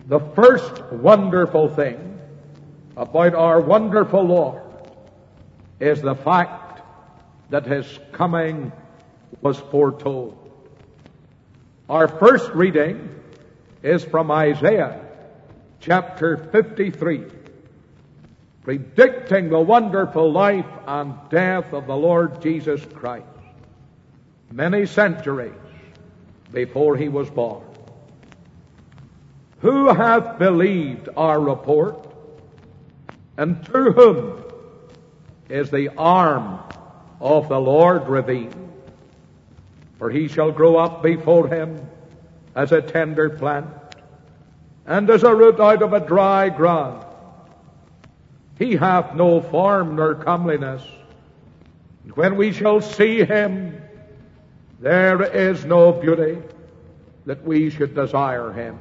The first wonderful thing about our wonderful Lord is the fact that His coming was foretold. Our first reading is from Isaiah chapter 53, predicting the wonderful life and death of the Lord Jesus Christ many centuries before He was born. Who hath believed our report? And to whom is the arm of the Lord revealed? For he shall grow up before him as a tender plant, and as a root out of a dry ground. He hath no form nor comeliness, and when we shall see him, there is no beauty that we should desire him.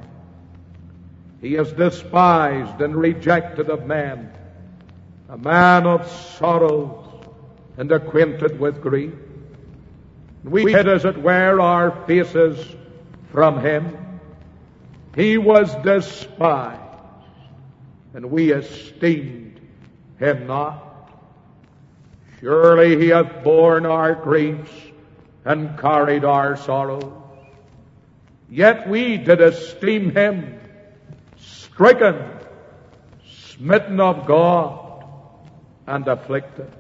He is despised and rejected of men, a man of sorrows and acquainted with grief. We hid, as it were, our faces from him. He was despised, and we esteemed him not. Surely he hath borne our griefs and carried our sorrows. Yet we did esteem him stricken, smitten of God, and afflicted.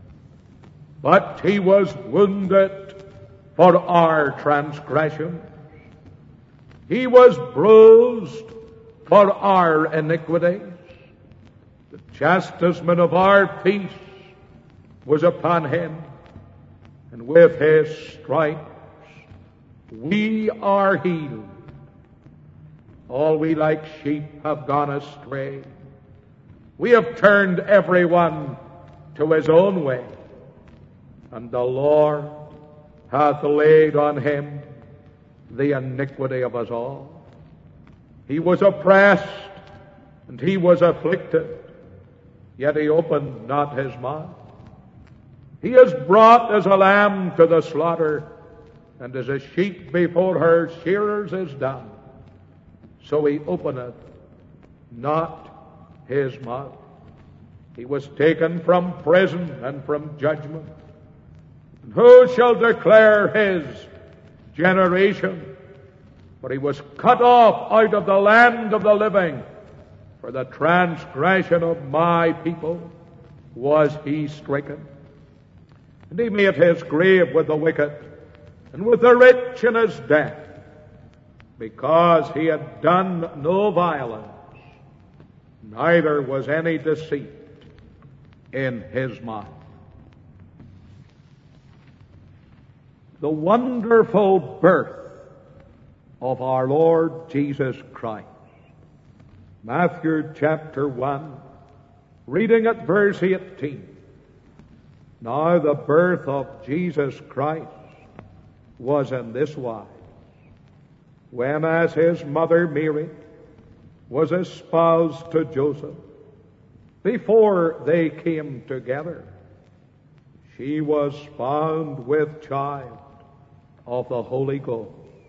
But he was wounded for our transgressions. He was bruised for our iniquities. The chastisement of our peace was upon him, and with his stripes we are healed. All we like sheep have gone astray. We have turned everyone to his own way, and the Lord hath laid on him the iniquity of us all. He was oppressed, and he was afflicted, yet he opened not his mouth. He is brought as a lamb to the slaughter, and as a sheep before her shearers is dumb, so he openeth not his mouth. He was taken from prison and from judgment. And who shall declare his generation? For he was cut off out of the land of the living. For the transgression of my people was he stricken. And he made his grave with the wicked, and with the rich in his death, because he had done no violence, neither was any deceit in his mouth. The wonderful birth of our Lord Jesus Christ. Matthew chapter 1, reading at verse 18. Now the birth of Jesus Christ was in this wise. When as his mother Mary was espoused to Joseph, before they came together, she was found with child of the Holy Ghost.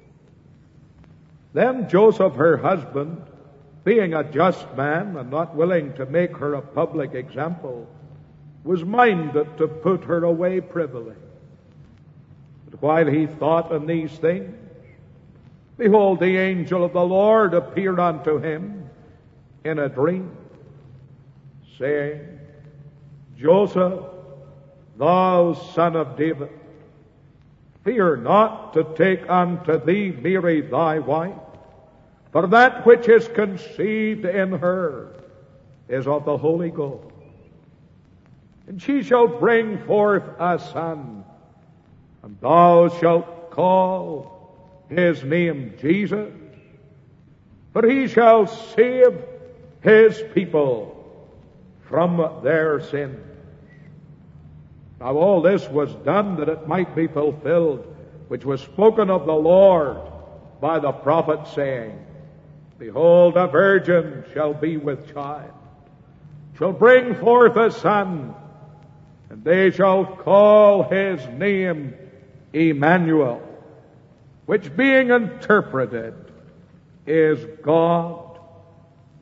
Then Joseph, her husband, being a just man and not willing to make her a public example, was minded to put her away privily. But while he thought on these things, behold, the angel of the Lord appeared unto him in a dream, saying, Joseph, thou son of David, fear not to take unto thee Mary thy wife, for that which is conceived in her is of the Holy Ghost. And she shall bring forth a son, and thou shalt call his name Jesus, for he shall save his people from their sins. Now all this was done that it might be fulfilled, which was spoken of the Lord by the prophet, saying, Behold, a virgin shall be with child, shall bring forth a son, and they shall call his name Emmanuel, which being interpreted is God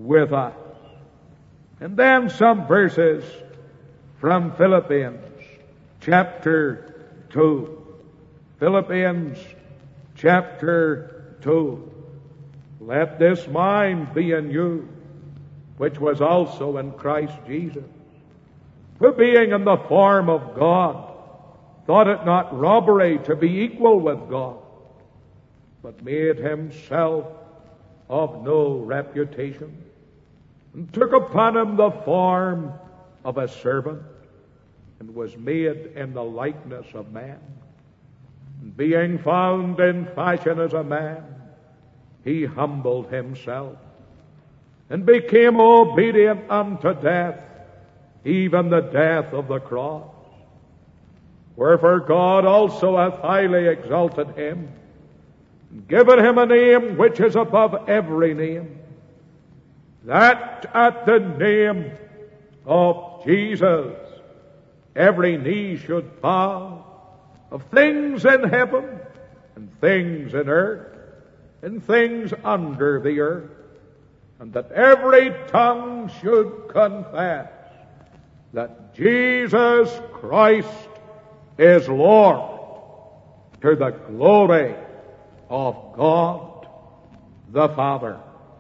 with us. And then some verses from Philippians chapter 2. Philippians chapter 2. Let this mind be in you, which was also in Christ Jesus, who being in the form of God, thought it not robbery to be equal with God, but made himself of no reputation, and took upon him the form of a servant, and was made in the likeness of man. And being found in fashion as a man, he humbled himself, and became obedient unto death, even the death of the cross. Wherefore God also hath highly exalted him, and given him a name which is above every name, that at the name of Jesus every knee should bow, of things in heaven, and things in earth, and things under the earth, and that every tongue should confess that Jesus Christ is Lord, to the glory of God the Father.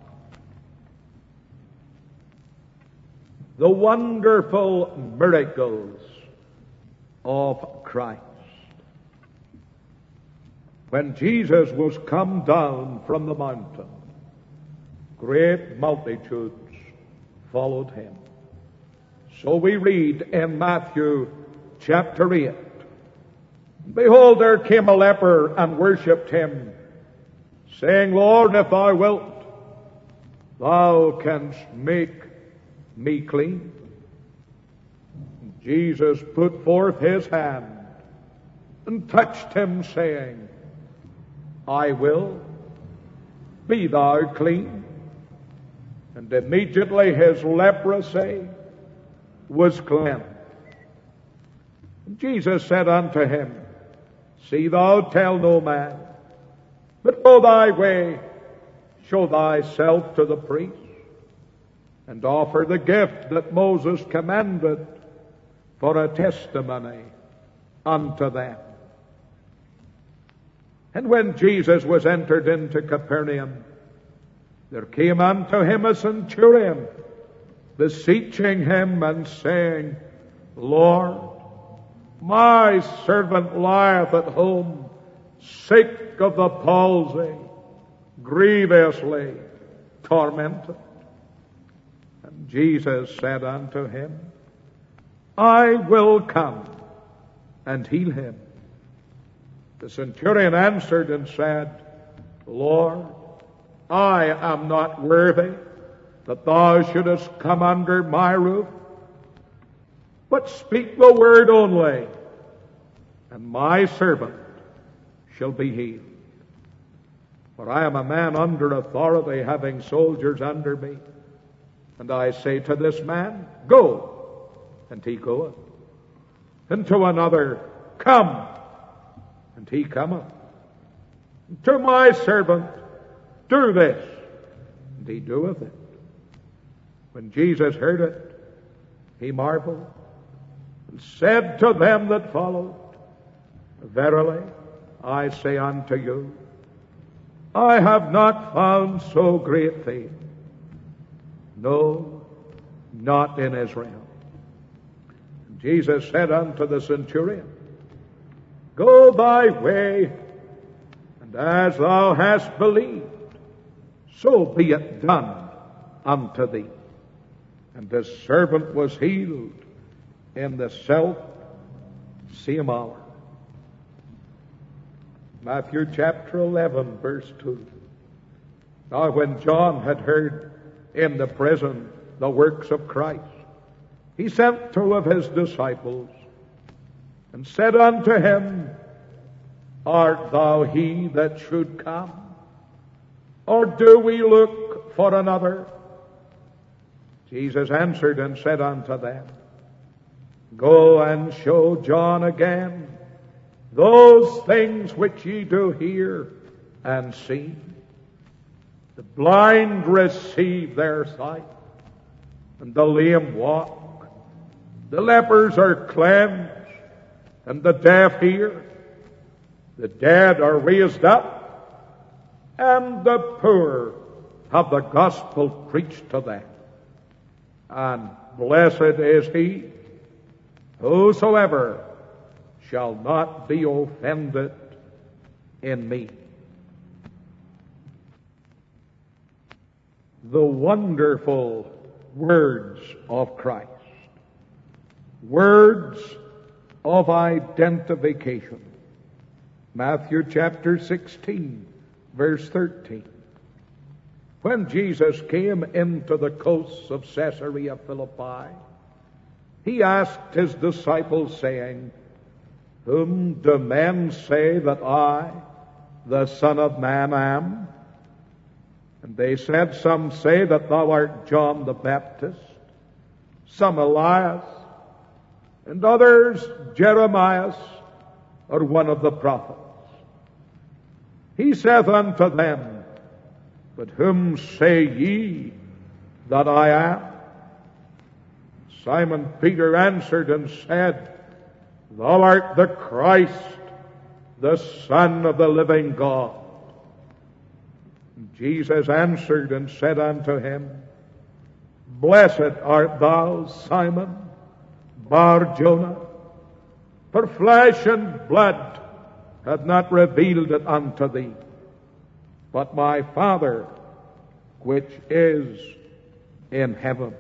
The wonderful miracles of Christ. When Jesus was come down from the mountain, great multitudes followed him. So we read in Matthew chapter 8, behold, there came a leper and worshipped him, saying, Lord, if thou wilt, thou canst make me clean. Jesus put forth his hand and touched him, saying, I will, be thou clean. And immediately his leprosy was cleansed. And Jesus said unto him, see thou tell no man, but go thy way, show thyself to the priest, and offer the gift that Moses commanded for a testimony unto them. And when Jesus was entered into Capernaum, there came unto him a centurion, beseeching him and saying, Lord, my servant lieth at home, sick of the palsy, grievously tormented. And Jesus said unto him, I will come and heal him. The centurion answered and said, Lord, I am not worthy that thou shouldest come under my roof, but speak the word only, and my servant shall be healed. For I am a man under authority, having soldiers under me. And I say to this man, go, and he goeth. And to another, come, and he cometh. And to my servant, do this, and he doeth it. When Jesus heard it, he marveled, and said to them that followed, verily, I say unto you, I have not found so great faith, no, not in Israel. And Jesus said unto the centurion, go thy way, and as thou hast believed, so be it done unto thee. And the servant was healed in the self-same hour. Matthew chapter 11, verse 2. Now when John had heard in the prison the works of Christ, he sent 2 of his disciples, and said unto him, art thou he that should come, or do we look for another? Jesus answered and said unto them, go and show John again those things which ye do hear and see. The blind receive their sight, and the lame walk. The lepers are cleansed, and the deaf hear. The dead are raised up, and the poor have the gospel preached to them. And blessed is he whosoever shall not be offended in me. The wonderful words of Christ. Words of identification. Matthew chapter 16, verse 13. When Jesus came into the coasts of Caesarea Philippi, he asked his disciples, saying, Whom do men say that I, the Son of Man, am? And they said, Some say that thou art John the Baptist, some Elias, and others Jeremias, or one of the prophets. He saith unto them, But whom say ye that I am? Simon Peter answered and said, Thou art the Christ, the Son of the living God. And Jesus answered and said unto him, Blessed art thou, Simon Bar-Jonah, for flesh and blood hath not revealed it unto thee, but my Father which is in heaven.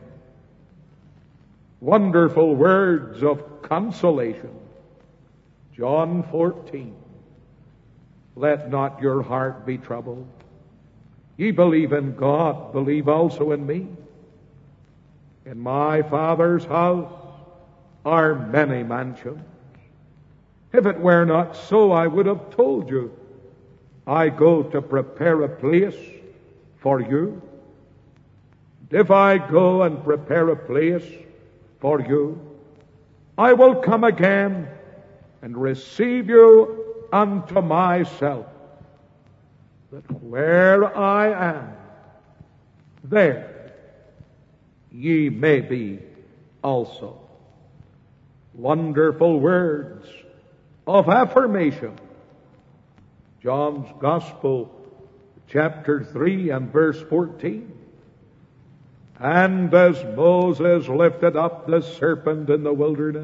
Wonderful words of consolation. John 14. Let not your heart be troubled. Ye believe in God, believe also in me. In my Father's house are many mansions. If it were not so, I would have told you. I go to prepare a place for you. And if I go and prepare a place for you, I will come again and receive you unto myself, that where I am, there ye may be also. Wonderful words of affirmation. John's Gospel, chapter 3 and verse 14. And as Moses lifted up the serpent in the wilderness,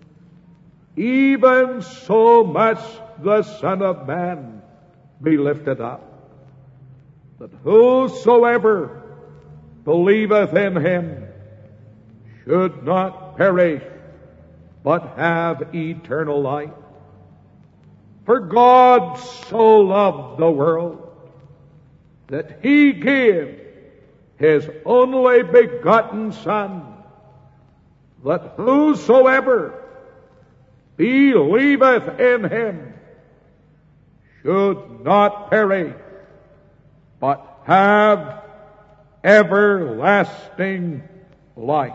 even so must the Son of Man be lifted up, that whosoever believeth in him should not perish, but have eternal life. For God so loved the world that he gave his only begotten Son, that whosoever believeth in him should not perish, but have everlasting life.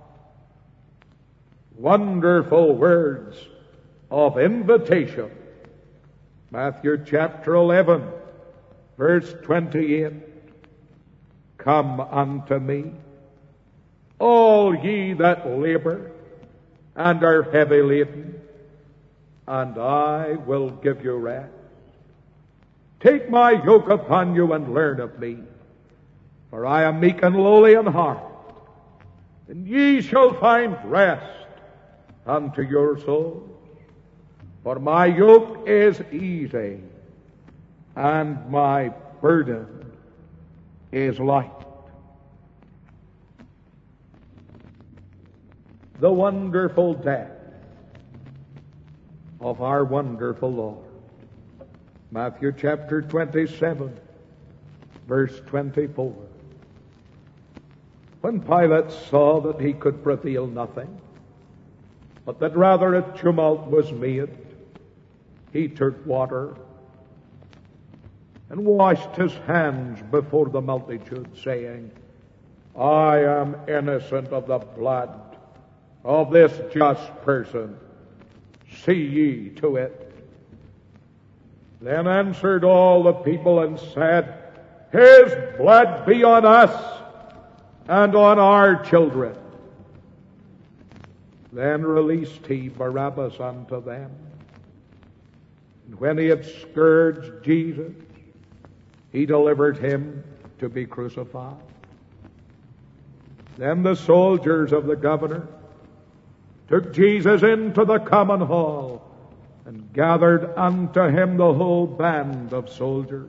Wonderful words of invitation. Matthew chapter 11, verse 28. Come unto me, all ye that labor and are heavy laden, and I will give you rest. Take my yoke upon you and learn of me, for I am meek and lowly in heart, and ye shall find rest unto your souls. For my yoke is easy, and my burden is light. The wonderful death of our wonderful Lord. Matthew chapter 27, verse 24. When Pilate saw that he could prevail nothing, but that rather a tumult was made, he took water and washed his hands before the multitude, saying, I am innocent of the blood of this just person. See ye to it. Then answered all the people and said, His blood be on us and on our children. Then released he Barabbas unto them. And when he had scourged Jesus, he delivered him to be crucified. Then the soldiers of the governor took Jesus into the common hall, and gathered unto him the whole band of soldiers.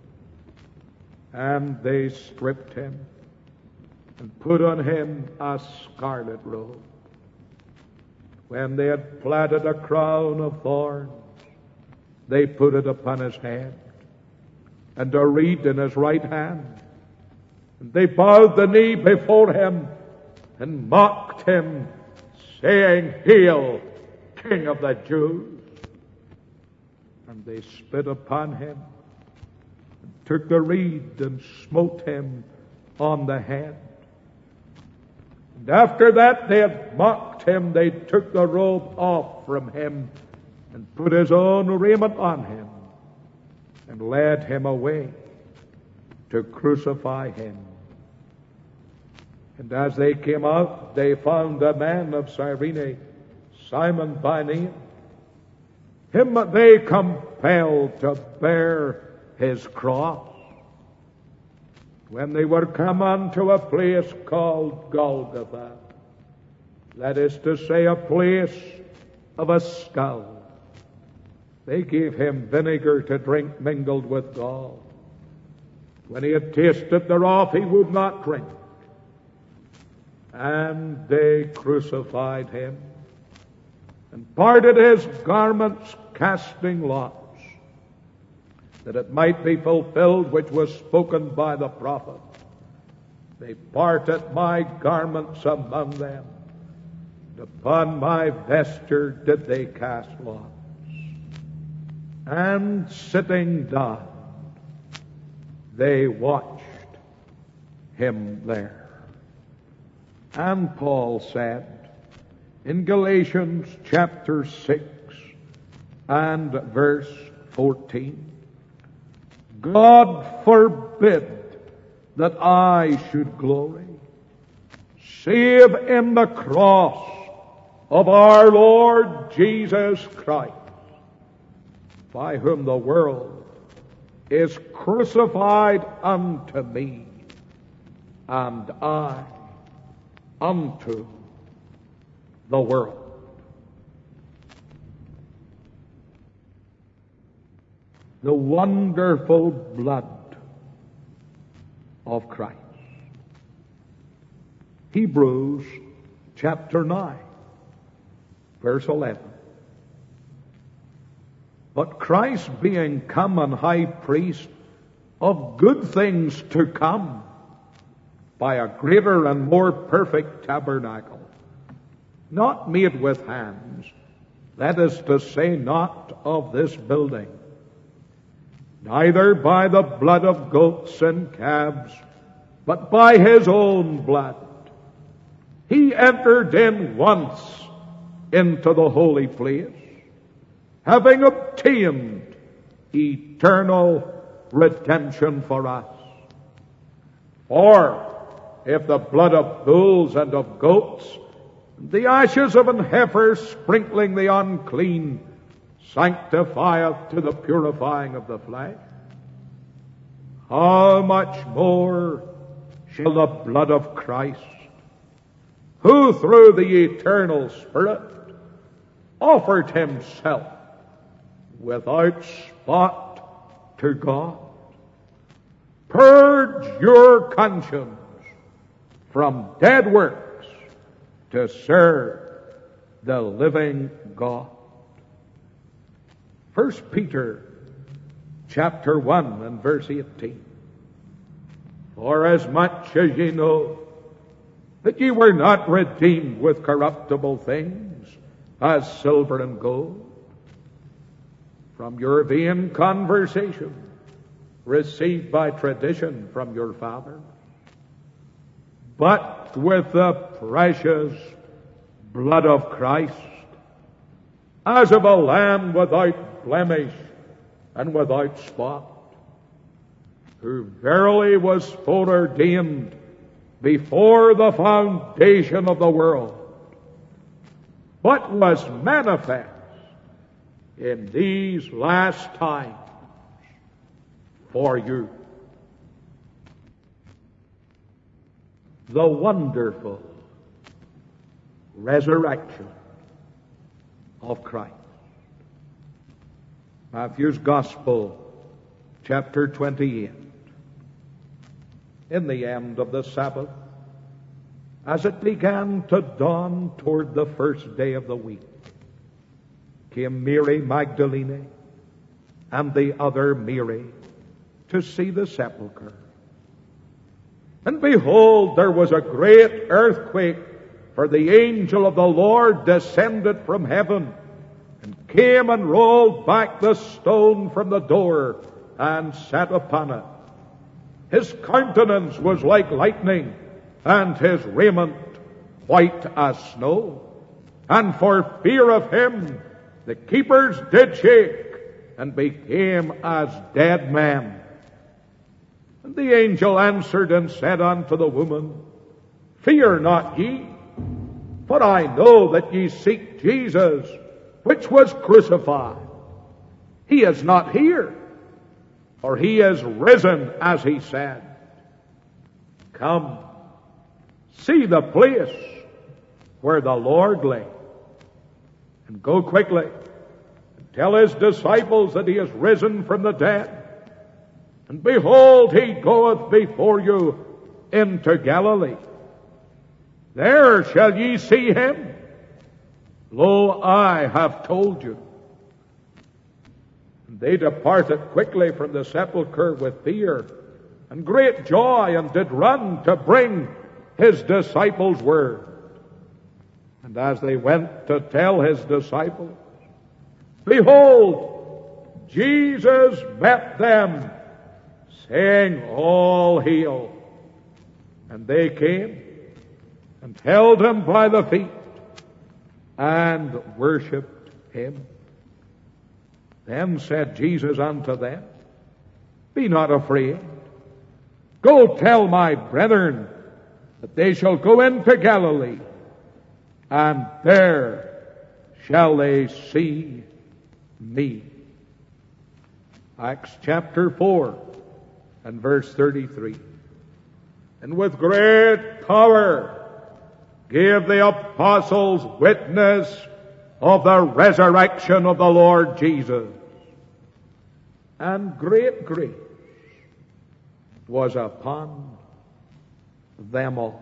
And they stripped him, and put on him a scarlet robe. When they had platted a crown of thorns, they put it upon his head, and a reed in his right hand. And they bowed the knee before him, and mocked him, saying, Hail, King of the Jews! And they spit upon him, and took the reed, and smote him on the head. And after that they had mocked him, they took the robe off from him, and put his own raiment on him, and led him away to crucify him. And as they came out, they found a man of Cyrene, Simon by name. Him they compelled to bear his cross. When they were come unto a place called Golgotha, that is to say, a place of a skull, they gave him vinegar to drink mingled with gall. When he had tasted thereof, he would not drink. And they crucified him, and parted his garments, casting lots, that it might be fulfilled which was spoken by the prophet. They parted my garments among them, and upon my vesture did they cast lots. And sitting down, they watched him there. And Paul said in Galatians chapter 6 and verse 14, God forbid that I should glory, save in the cross of our Lord Jesus Christ, by whom the world is crucified unto me, and I unto the world. The wonderful blood of Christ. Hebrews chapter 9, verse 11. But Christ being come an high priest of good things to come, by a greater and more perfect tabernacle, not made with hands, that is to say, not of this building, neither by the blood of goats and calves, but by his own blood. He entered in once into the holy place, having obtained eternal redemption for us. For if the blood of bulls and of goats, the ashes of an heifer sprinkling the unclean, sanctifieth to the purifying of the flesh, how much more shall the blood of Christ, who through the eternal Spirit offered himself without spot to God, purge your conscience from dead works to serve the living God. 1 Peter chapter 1 and verse 18. For as much as ye know that ye were not redeemed with corruptible things, as silver and gold, from your vain conversation received by tradition from your fathers, but with the precious blood of Christ, as of a lamb without blemish and without spot, who verily was foreordained before the foundation of the world, but was manifest in these last times for you. The wonderful resurrection of Christ. Matthew's Gospel, chapter 28. In the end of the Sabbath, as it began to dawn toward the first day of the week, came Mary Magdalene and the other Mary to see the sepulchre. And behold, there was a great earthquake, for the angel of the Lord descended from heaven and came and rolled back the stone from the door and sat upon it. His countenance was like lightning, and his raiment white as snow. And for fear of him, the keepers did shake, and became as dead men. And the angel answered and said unto the woman, Fear not ye, for I know that ye seek Jesus, which was crucified. He is not here, for he is risen, as he said. Come, see the place where the Lord lay, and go quickly and tell his disciples that he is risen from the dead. And behold, he goeth before you into Galilee. There shall ye see him. Lo, I have told you. And they departed quickly from the sepulchre with fear and great joy, and did run to bring his disciples word. And as they went to tell his disciples, behold, Jesus met them, saying, All hail. And they came and held him by the feet and worshipped him. Then said Jesus unto them, Be not afraid. Go tell my brethren that they shall go into Galilee, and there shall they see me. Acts chapter 4 and verse 33. And with great power gave the apostles witness of the resurrection of the Lord Jesus. And great grace was upon them all.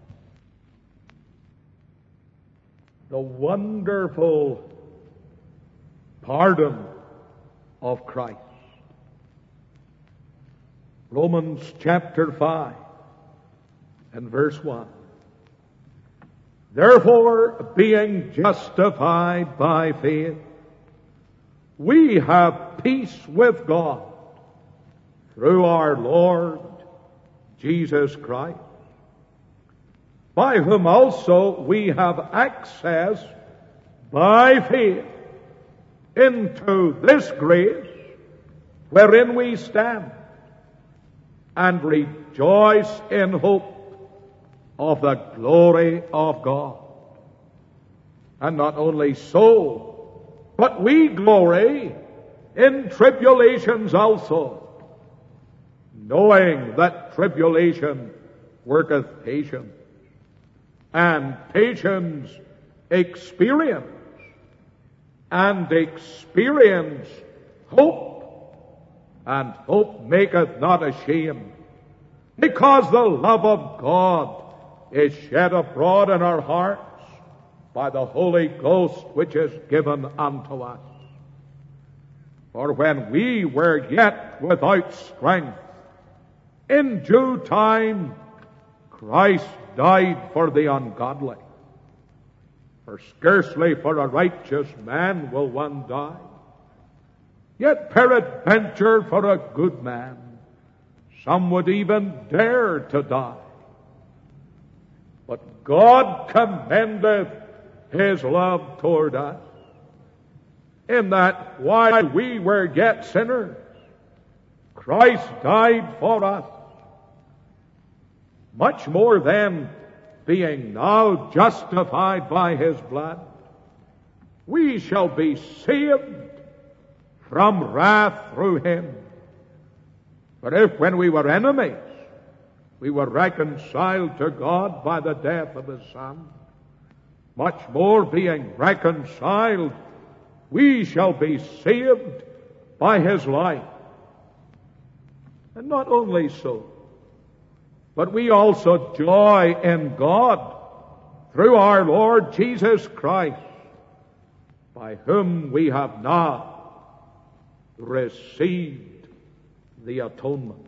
The wonderful pardon of Christ. Romans chapter 5 and verse 1. Therefore, being justified by faith, we have peace with God through our Lord Jesus Christ, by whom also we have access by faith into this grace wherein we stand, and rejoice in hope of the glory of God. And not only so, but we glory in tribulations also, knowing that tribulation worketh patience, and patience experience, and experience hope, and hope maketh not ashamed, because the love of God is shed abroad in our hearts by the Holy Ghost, which is given unto us. For when we were yet without strength, in due time Christ died for the ungodly. For scarcely for a righteous man will one die, yet peradventure for a good man some would even dare to die. But God commendeth his love toward us, in that while we were yet sinners, Christ died for us. Much more then, being now justified by his blood, we shall be saved from wrath through him. For if when we were enemies, we were reconciled to God by the death of his Son, much more being reconciled, we shall be saved by his life. And not only so, but we also joy in God through our Lord Jesus Christ, by whom we have now received the atonement.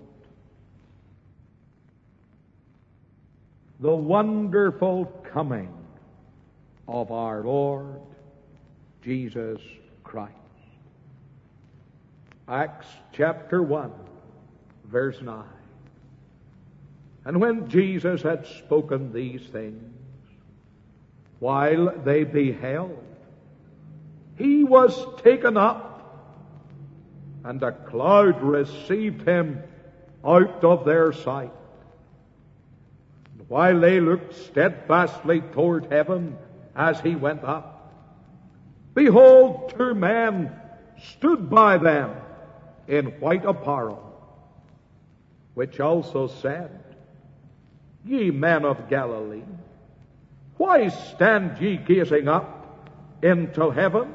The wonderful coming of our Lord Jesus Christ. Acts chapter 1, verse 9. And when Jesus had spoken these things, while they beheld, he was taken up, and a cloud received him out of their sight. And while they looked steadfastly toward heaven as he went up, behold, two men stood by them in white apparel, which also said, Ye men of Galilee, why stand ye gazing up into heaven?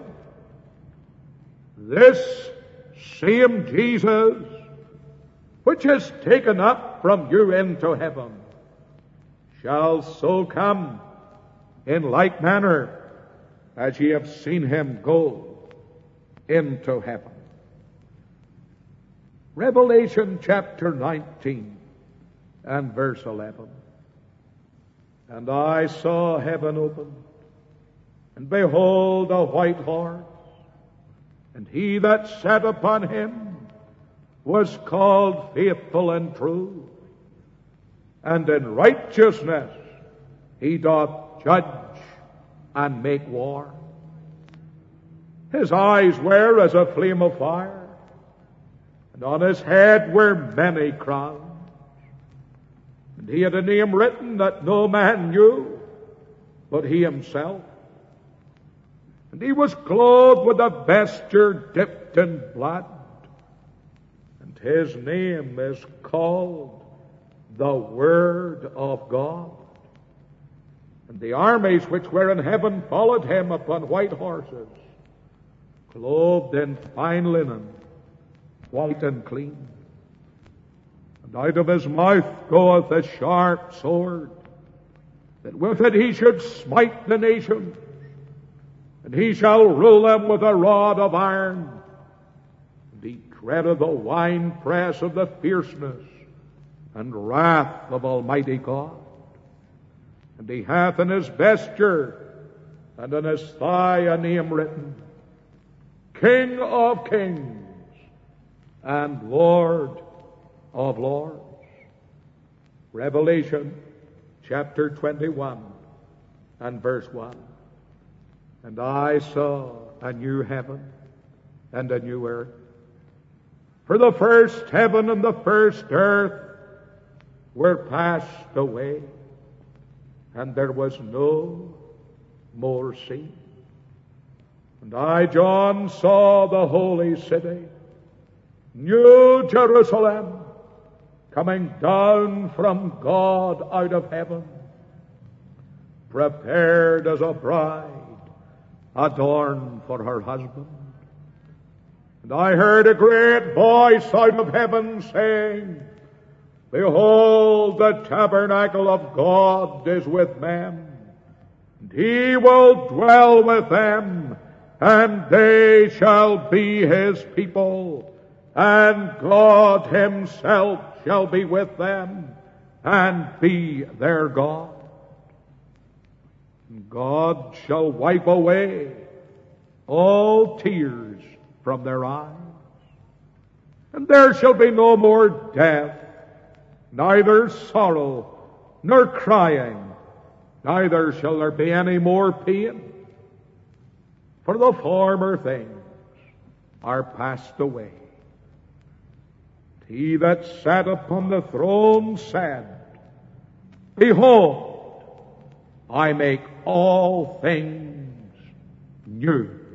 This same Jesus, which is taken up from you into heaven, shall so come in like manner as ye have seen him go into heaven. Revelation chapter 19 and verse 11. And I saw heaven opened, and behold, a white horse, and he that sat upon him was called Faithful and True, and in righteousness he doth judge and make war. His eyes were as a flame of fire, and on his head were many crowns. And he had a name written that no man knew but he himself. And he was clothed with a vesture dipped in blood. And his name is called the Word of God. And the armies which were in heaven followed him upon white horses, clothed in fine linen, white and clean. And out of his mouth goeth a sharp sword, that with it he should smite the nations, and he shall rule them with a rod of iron. And he treadeth the winepress of the fierceness and wrath of Almighty God. And he hath in his vesture and on his thigh a name written, King of Kings and Lord of Lords. Revelation chapter 21 and verse 1. And I saw a new heaven and a new earth. For the first heaven and the first earth were passed away, and there was no more sea. And I, John, saw the holy city, New Jerusalem, coming down from God out of heaven, prepared as a bride adorned for her husband. And I heard a great voice out of heaven saying, Behold, the tabernacle of God is with men, and he will dwell with them, and they shall be his people, and God himself shall be with them, and be their God. And God shall wipe away all tears from their eyes, and there shall be no more death, neither sorrow, nor crying, neither shall there be any more pain. For the former things are passed away. He that sat upon the throne said, Behold, I make all things new.